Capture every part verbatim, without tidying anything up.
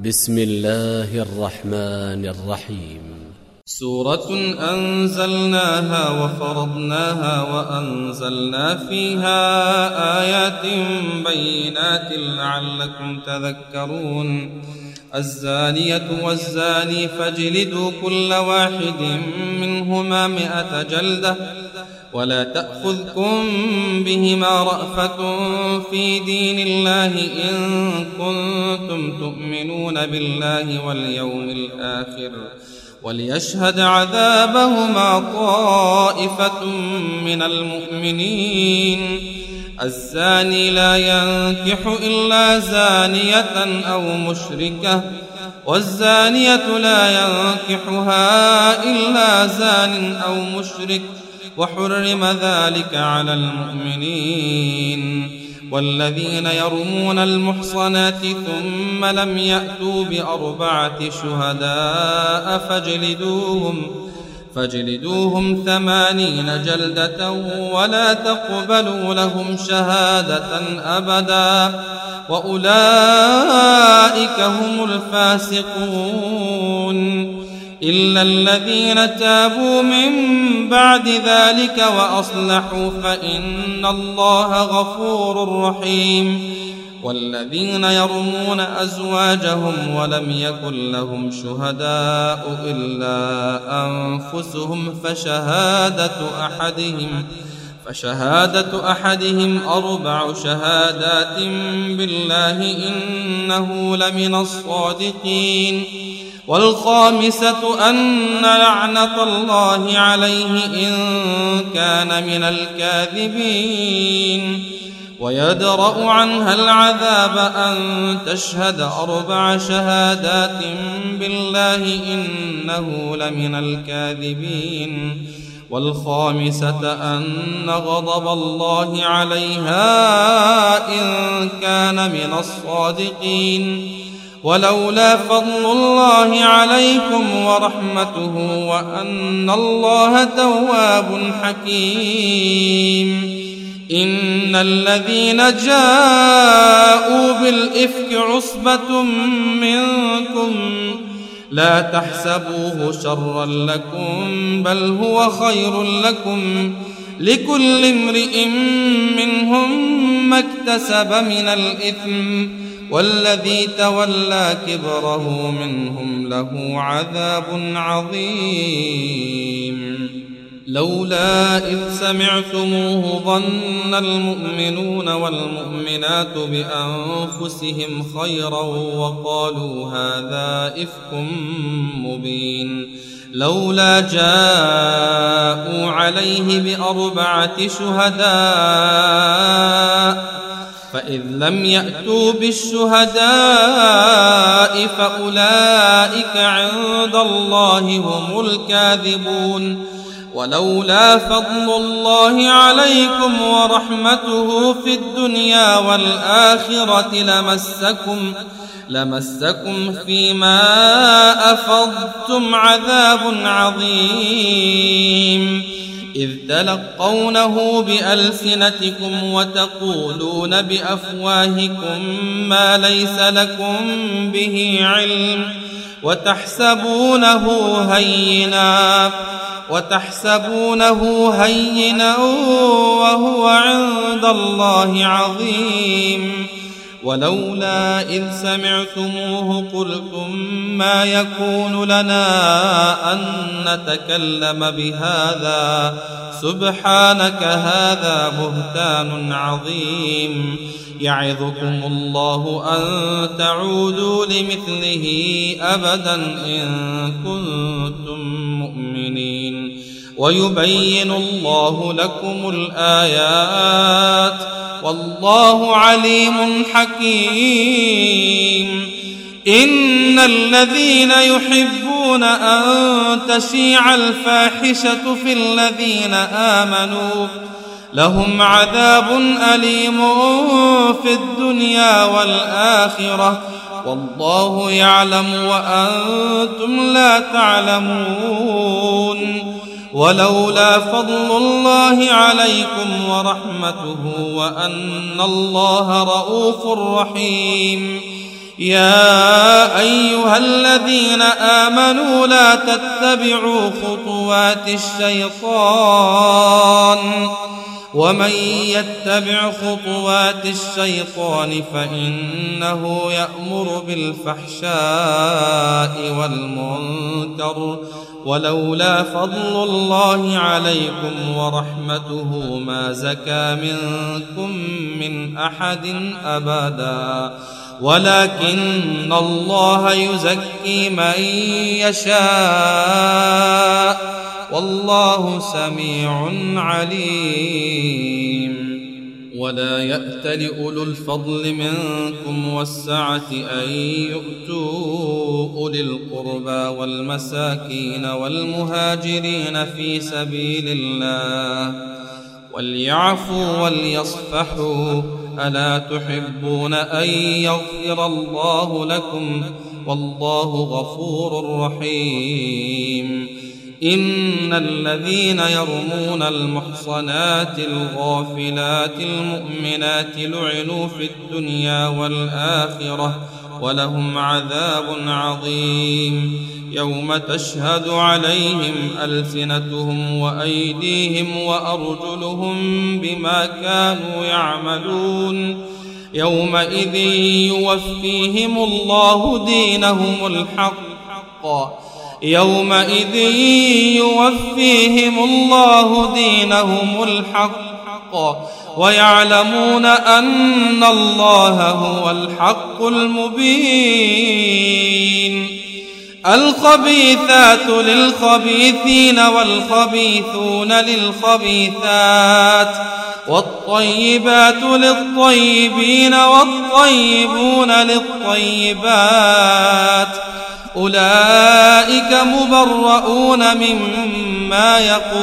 بسم الله الرحمن الرحيم. سورة أنزلناها وفرضناها وأنزلنا فيها آيات بينات لعلكم تذكرون. الزانية والزاني فاجلدوا كل واحد منهما مئة جلدة ولا تأخذكم بهما رأفة في دين الله إن كنتم تؤمنون بالله واليوم الآخر وليشهد عذابهما طائفة من المؤمنين. الزاني لا ينكح إلا زانية أو مشركة والزانية لا ينكحها إلا زان أو مشرك وحرم ذلك على المؤمنين. والذين يرمون المحصنات ثم لم يأتوا بأربعة شهداء فاجلدوهم فاجلدوهم ثمانين جلدة ولا تقبلوا لهم شهادة أبدا وأولئك هم الفاسقون. إلا الذين تابوا من بعد ذلك وأصلحوا فإن الله غفور رحيم. والذين يرمون أزواجهم ولم يكن لهم شهداء إلا أنفسهم فشهادة أحدهم فشهادة أحدهم أربع شهادات بالله إنه لمن الصادقين. والخامسة أن لعنة الله عليه إن كان من الكاذبين. ويدرأ عنها العذاب أن تشهد أربع شهادات بالله إنه لمن الكاذبين. والخامسة أن غضب الله عليها إن كان من الصادقين. ولولا فضل الله عليكم ورحمته وأن الله تواب حكيم. إن الذين جاءوا بالإفك عصبة منكم لا تحسبوه شرا لكم بل هو خير لكم لكل امرئ منهم ما اكتسب من الإثم والذي تولى كبره منهم له عذاب عظيم. لولا إذ سمعتموه ظن المؤمنون والمؤمنات بأنفسهم خيرا وقالوا هذا إفك مبين. لولا جاءوا عليه بأربعة شهداء فإذ لم يأتوا بالشهداء فأولئك عند الله هم الكاذبون. ولولا فضل الله عليكم ورحمته في الدنيا والآخرة لمسكم لمسكم فيما أفضتم عذاب عظيم. إذ تلقونه بألسنتكم وتقولون بأفواهكم ما ليس لكم به علم وتحسبونه هينا وتحسبونه هينا وهو عند الله عظيم. ولولا إذ سمعتموه قلتم ما يكون لنا أن نتكلم بهذا سبحانك هذا بهتان عظيم. يعظكم الله أن تعودوا لمثله أبدا إن كنتم مؤمنين. ويبين الله لكم الآيات والله عليم حكيم. إن الذين يحبون أن تشيع الفاحشة في الذين آمنوا لهم عذاب أليم في الدنيا والآخرة والله يعلم وأنتم لا تعلمون. ولولا فضل الله عليكم ورحمته وأن الله رؤوف رحيم يا أيها الذين آمنوا لا تتبعوا خطوات الشيطان ومن يتبع خطوات الشيطان فإنه يأمر بالفحشاء والمنكر ولولا فضل الله عليكم ورحمته ما زكى منكم من أحد أبدا ولكن الله يزكي من يشاء والله سميع عليم. ولا يأتل أولو الفضل منكم والسعة أن يؤتوا أولي القربى والمساكين والمهاجرين في سبيل الله وليعفوا وليصفحوا ألا تحبون أن يغفر الله لكم والله غفور رحيم. إن الذين يرمون المحصنات الغافلات المؤمنات لعنوا في الدنيا والآخرة ولهم عذاب عظيم يوم تشهد عليهم ألسنتهم وأيديهم وأرجلهم بما كانوا يعملون يومئذ يوفيهم الله دينهم الحق يومئذ يوفيهم الله دينهم الحق ويعلمون أن الله هو الحق المبين. الخبيثات للخبيثين والخبيثون للخبيثات والطيبات للطيبين والطيبون للطيبات أولئك مبرؤون مما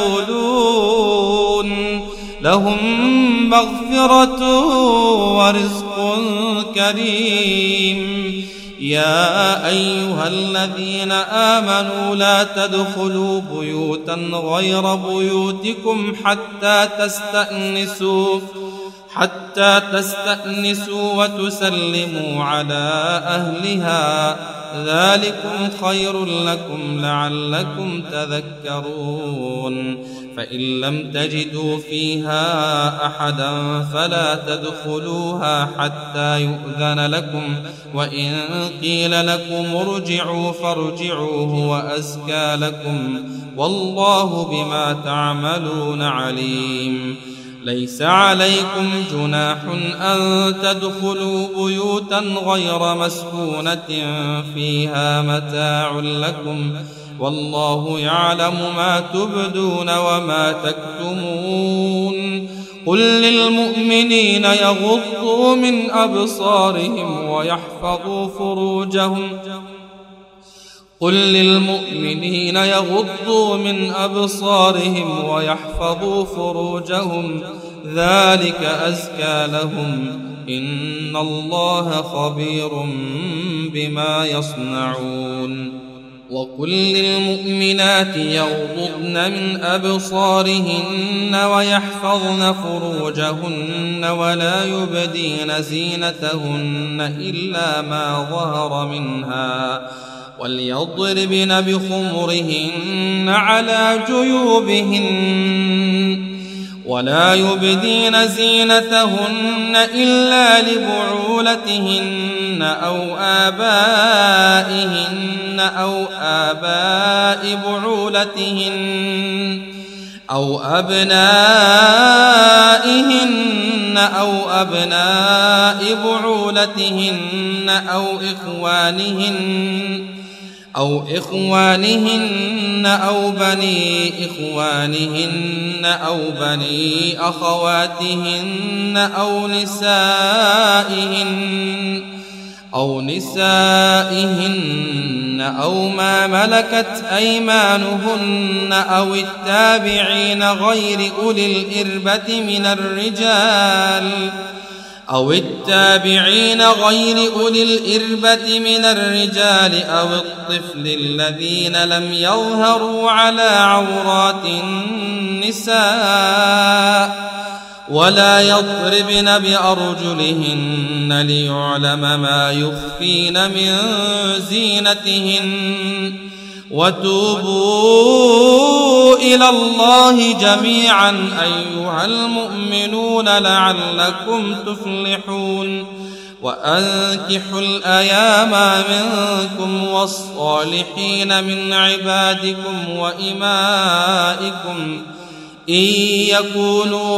يقولون لهم مغفرة ورزق كريم. يا أيها الذين آمنوا لا تدخلوا بيوتا غير بيوتكم حتى تستأنسوا حتى تستأنسوا وتسلموا على أهلها ذلكم خير لكم لعلكم تذكرون. فإن لم تجدوا فيها أحدا فلا تدخلوها حتى يؤذن لكم وإن قيل لكم ارجعوا فارجعوا هو أزكى لكم والله بما تعملون عليم. ليس عليكم جناح أن تدخلوا بيوتا غير مسكونة فيها متاع لكم والله يعلم ما تبدون وما تكتمون. قل للمؤمنين يغضوا من أبصارهم ويحفظوا فروجهم قل للمؤمنين يغضوا من أبصارهم ويحفظوا فروجهم ذلك أزكى لهم إن الله خبير بما يصنعون. وقل للمؤمنات يغضضن من أبصارهن ويحفظن فروجهن ولا يبدين زينتهن إلا ما ظهر منها وليضربن بخمرهن على جيوبهن ولا يبدين زينتهن إلا لبعولتهن أو آبائهن أو آباء بعولتهن أو أبنائهن أو أبناء بعولتهن أو إخوانهن أو إخوانهن أو بني إخوانهن أو بني أخواتهن أو نسائهن أو نسائهن أو ما ملكت أيمانهن أو التابعين غير أولي الإربة من الرجال أو التابعين غير أولي الإربة من الرجال أو الطفل الذين لم يظهروا على عورات النساء ولا يضربن بأرجلهن ليعلم ما يخفين من زينتهن وتوبوا إلى الله جميعا أيها المؤمنون لعلكم تفلحون وأنكحوا الأيام منكم والصالحين من عبادكم وإمائكم إن يكونوا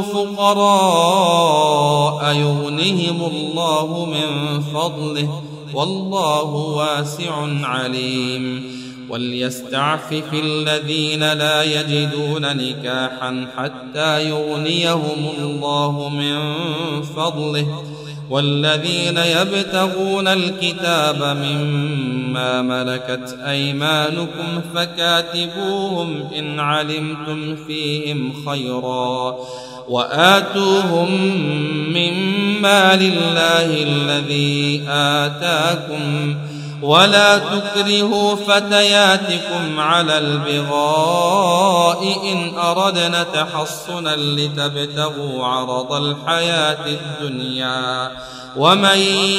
فقراء يغنهم الله من فضله والله واسع عليم وليستعفف الذين لا يجدون نكاحا حتى يغنيهم الله من فضله والذين يبتغون الكتاب مما ملكت أيمانكم فكاتبوهم إن علمتم فيهم خيرا وآتوهم مما لله الذي آتاكم ولا تكرهوا فتياتكم على البغاء إن أردنا تحصنا لتبتغوا عرض الحياة الدنيا ومن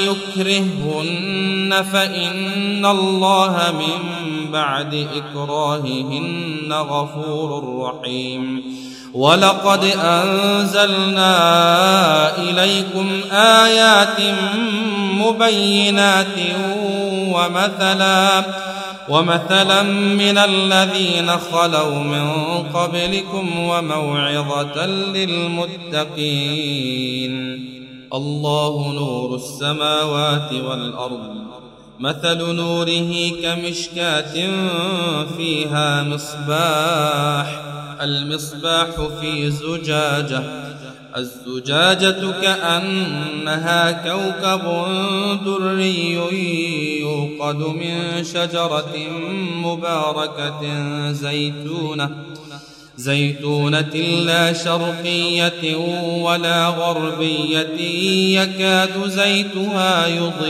يكرههن فإن الله من بعد إكراههن غفور رحيم ولقد أنزلنا إليكم آيات مبينات ومثلا ومثلا من الذين خلوا من قبلكم وموعظة للمتقين الله نور السماوات والأرض مثل نوره كمشكاة فيها مصباح المصباح في زجاجة الزجاجة كأنها كوكب دري يوقد من شجرة مباركة زيتونة زيتونة لا شرقية ولا غربية يكاد زيتها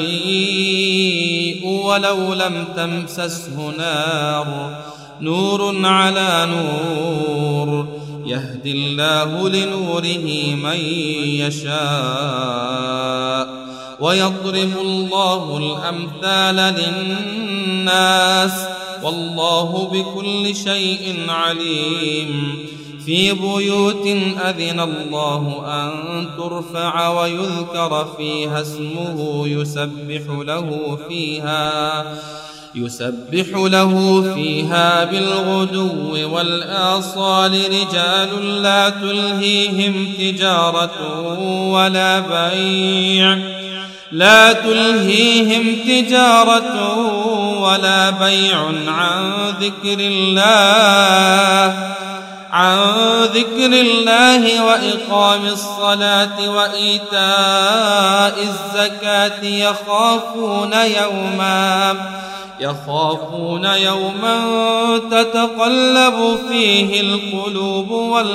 يضيء ولو لم تمسسه نار نور على نور يهدي الله لنوره من يشاء ويضرب الله الأمثال للناس والله بكل شيء عليم في بيوت أذن الله أن ترفع ويذكر فيها اسمه يسبح له فيها يسبح له فيها بالغدو والآصال رجال لا تلهيهم تجارة ولا بيع لا تلهيهم تجارة ولا بيع عن ذكر الله عن ذكر الله وإقام الصلاة وإيتاء الزكاة يخافون يوما يخافون يوما تتقلب فيه القلوب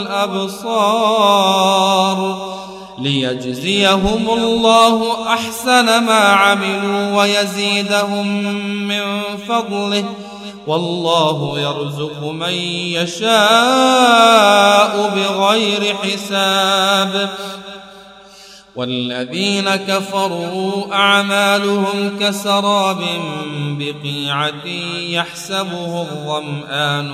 والأبصار ليجزيهم الله أحسن ما عملوا ويزيدهم من فضله والله يرزق من يشاء بغير حساب والذين كفروا أعمالهم كسراب بقيعة يحسبه الظمآن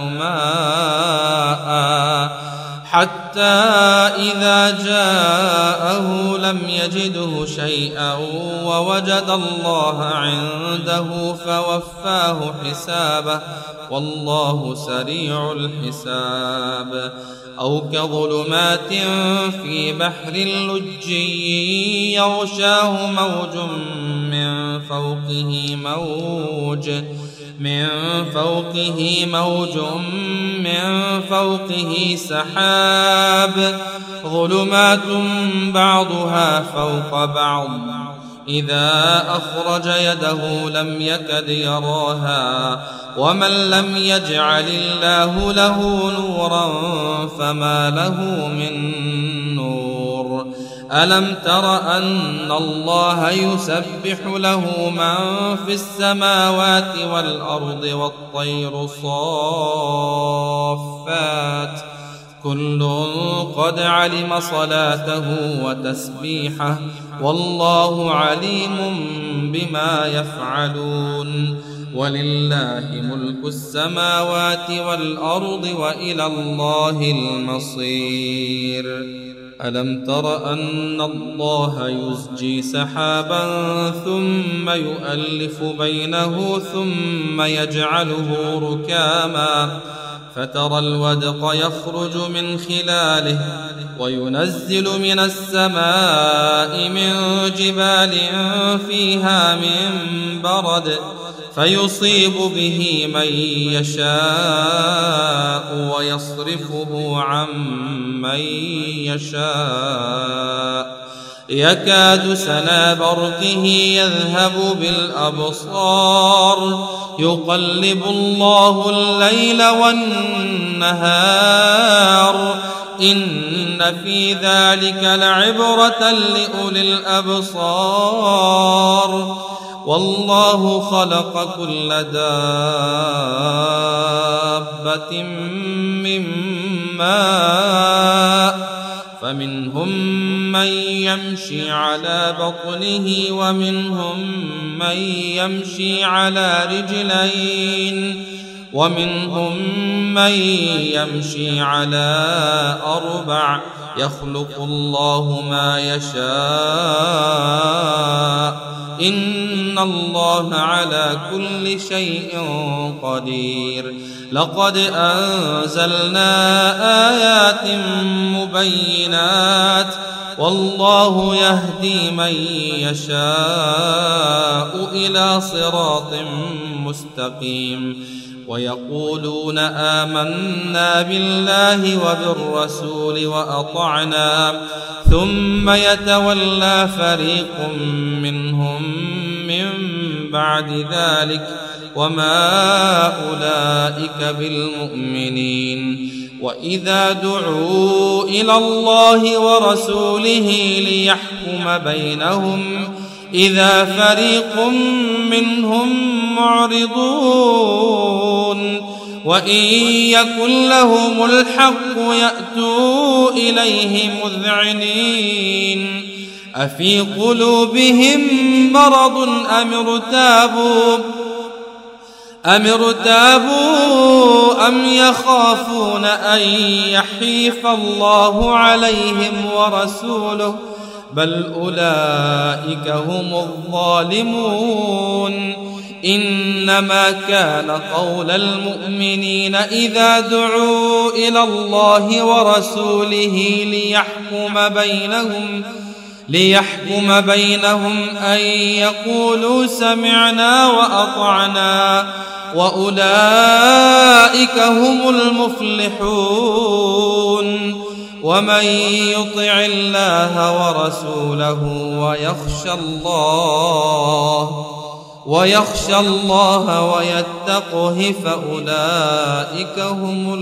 ماء حتى إذا جاءه لم يجده شيئا ووجد الله عنده فوفاه حسابه والله سريع الحساب أو كظلمات في بحر لجي يغشاه موج من فوقه موج من فوقه موج من فوقه سحاب ظلمات بعضها فوق بعض إذا أخرج يده لم يكد يراها ومن لم يجعل الله له نورا فما له من نور ألم تر أن الله يسبح له من في السماوات والأرض والطير صافات كل قد علم صلاته وتسبيحه والله عليم بما يفعلون ولله ملك السماوات والأرض وإلى الله المصير ألم تر أن الله يزجي سحابا ثم يؤلف بينه ثم يجعله ركاما فترى الودق يخرج من خلاله وينزل من السماء من جبال فيها من برد فيصيب به من يشاء ويصرفه عن من يشاء يكاد سنا برقه يذهب بالأبصار يقلب الله الليل والنهار إن في ذلك لعبرة لأولي الأبصار والله خلق كل دابة من ماء فمنهم من يمشي على بطنه ومنهم من يمشي على رجلين ومنهم من يمشي على أربع يخلق الله ما يشاء إن الله على كل شيء قدير لقد أنزلنا آيات مبينات والله يهدي من يشاء إلى صراط مستقيم ويقولون آمنا بالله وبالرسول وأطعنا ثم يتولى فريق منهم من بعد ذلك وما أولئك بالمؤمنين وإذا دعوا إلى الله ورسوله ليحكم بينهم إذا فريق منهم معرضون وإن يكن لهم الحق يأتوا إليه مذعنين أفي قلوبهم مرض أم ارتابوا أم ارتابوا أم يخافون أن يحيف الله عليهم ورسوله بل أولئك هم الظالمون إنما كان قول المؤمنين إذا دعوا إلى الله ورسوله ليحكم بينهم ليحكم بينهم أن يقولوا سمعنا وأطعنا وأولئك هم المفلحون ومن يطع الله ورسوله ويخشى الله ويخشى الله ويتقه فأولئك هم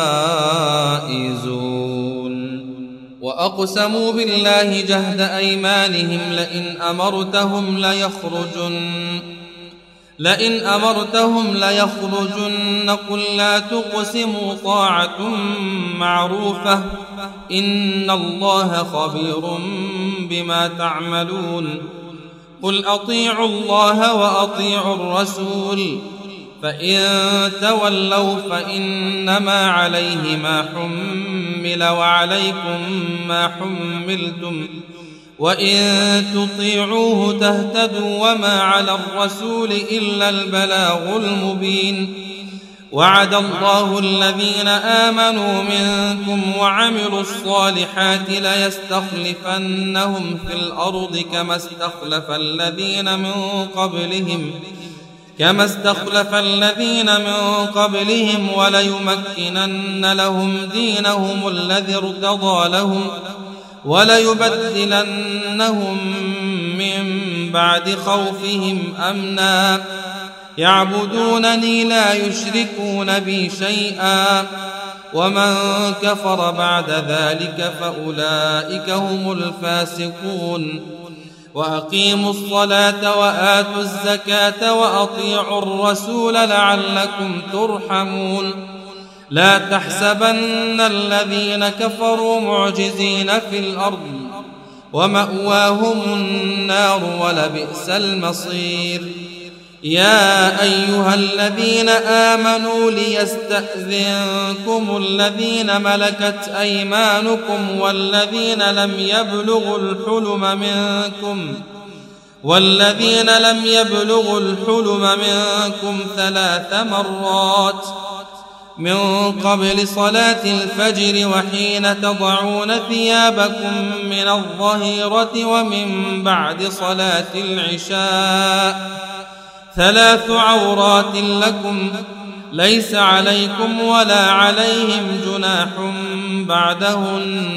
الفائزون وأقسموا بالله جهد أيمانهم لئن أمرتهم ليخرجن لئن أمرتهم ليخرجن قل لا تقسموا طاعة معروفة إن الله خبير بما تعملون قل أطيعوا الله وأطيعوا الرسول فإن تولوا فإنما عليه ما حمل وعليكم ما حملتم وإن تطيعوه تهتدوا وما على الرسول إلا البلاغ المبين وعد الله الذين آمنوا منكم وعملوا الصالحات ليستخلفنهم في الأرض كما استخلف الذين من قبلهم كما استخلف الذين من قبلهم وليمكنن لهم دينهم الذي ارتضى لهم وليبدلنهم من بعد خوفهم أمنا يعبدونني لا يشركون بي شيئا ومن كفر بعد ذلك فأولئك هم الفاسقون وأقيموا الصلاة وآتوا الزكاة وأطيعوا الرسول لعلكم ترحمون لا تحسبن الذين كفروا معجزين في الأرض ومأواهم النار ولبئس المصير. يا أيها الذين آمنوا ليستأذنكم الذين ملكت أيمانكم والذين لم يبلغوا الحلم منكم والذين لم يبلغوا الحلم منكم ثلاث مرات من قبل صلاة الفجر وحين تضعون ثيابكم من الظهيرة ومن بعد صلاة العشاء ثلاث عورات لكم ليس عليكم ولا عليهم جناح بعدهن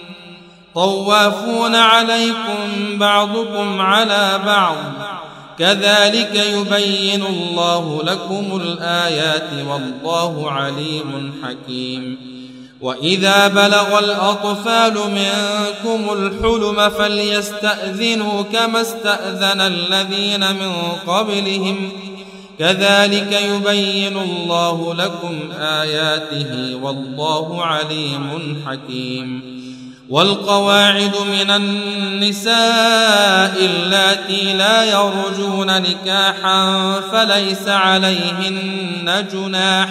طوافون عليكم بعضكم على بعض كذلك يبين الله لكم الآيات والله عليم حكيم. وإذا بلغ الأطفال منكم الحلم فليستأذنوا كما استأذن الذين من قبلهم كذلك يبين الله لكم آياته والله عليم حكيم. والقواعد من النساء اللاتي لا يرجون نكاحا فليس عليهن جناح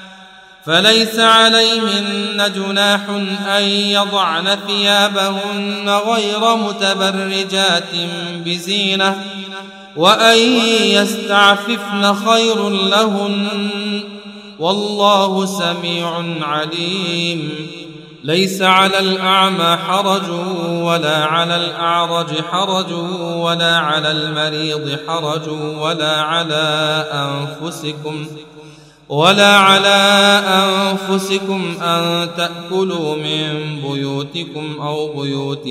فليس عليهن جناح أن يضعن ثيابهن غير متبرجات بزينة وأن يستعففن خير لهن والله سميع عليم. ليس على الأعمى حرج ولا على الأعرج حرج ولا على المريض حرج ولا على أنفسكم ولا على أنفسكم أن تأكلوا من بيوتكم أو بيوت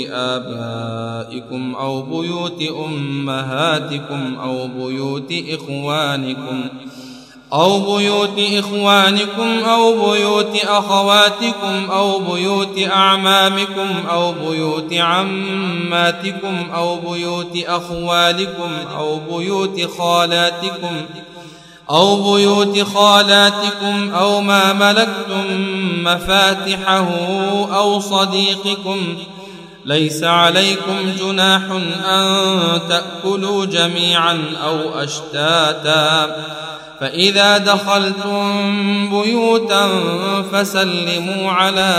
آبائكم أو بيوت أمهاتكم أو بيوت إخوانكم أو بيوت إخوانكم أو بيوت أخواتكم أو بيوت أعمامكم أو بيوت عماتكم أو بيوت أخوالكم أو بيوت خالاتكم أو بيوت خالاتكم أو ما ملكتم مفاتحه أو صديقكم ليس عليكم جناح أن تأكلوا جميعا أو أشتاتا فإذا دخلتم بيوتا فسلموا على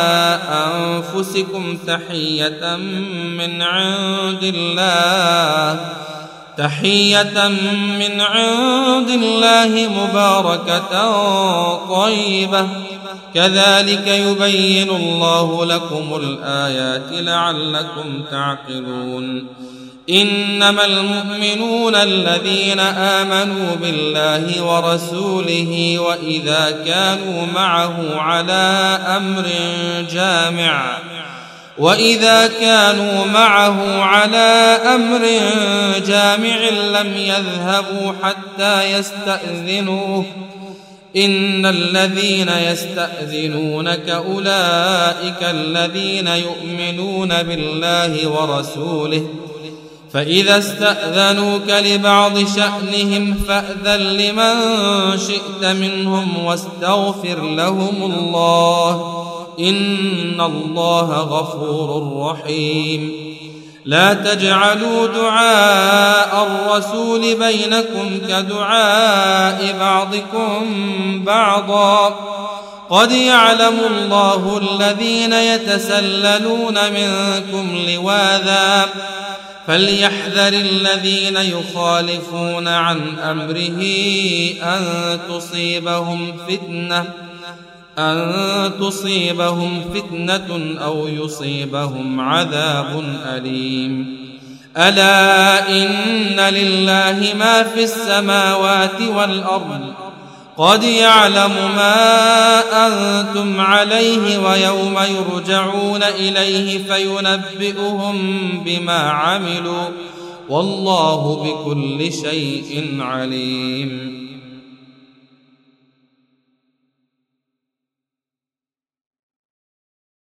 أنفسكم تحية من عند الله تحية من عند الله مباركة طيبة كذلك يبين الله لكم الآيات لعلكم تعقلون. إنما المؤمنون الذين آمنوا بالله ورسوله وإذا كانوا معه على أمر جامع وإذا كانوا معه على أمر جامع لم يذهبوا حتى يستأذنوه إن الذين يستأذنونك أولئك الذين يؤمنون بالله ورسوله فإذا استأذنوك لبعض شأنهم فأذن لمن شئت منهم واستغفر لهم الله إن الله غفور رحيم. لا تجعلوا دعاء الرسول بينكم كدعاء بعضكم بعضا قد يعلم الله الذين يتسللون منكم لواذا فليحذر الذين يخالفون عن أمره أن تصيبهم فتنة أن تصيبهم فتنة أو يصيبهم عذاب أليم. ألا إن لله ما في السماوات والأرض قد يعلم ما أنتم عليه ويوم يرجعون إليه فينبئهم بما عملوا والله بكل شيء عليم.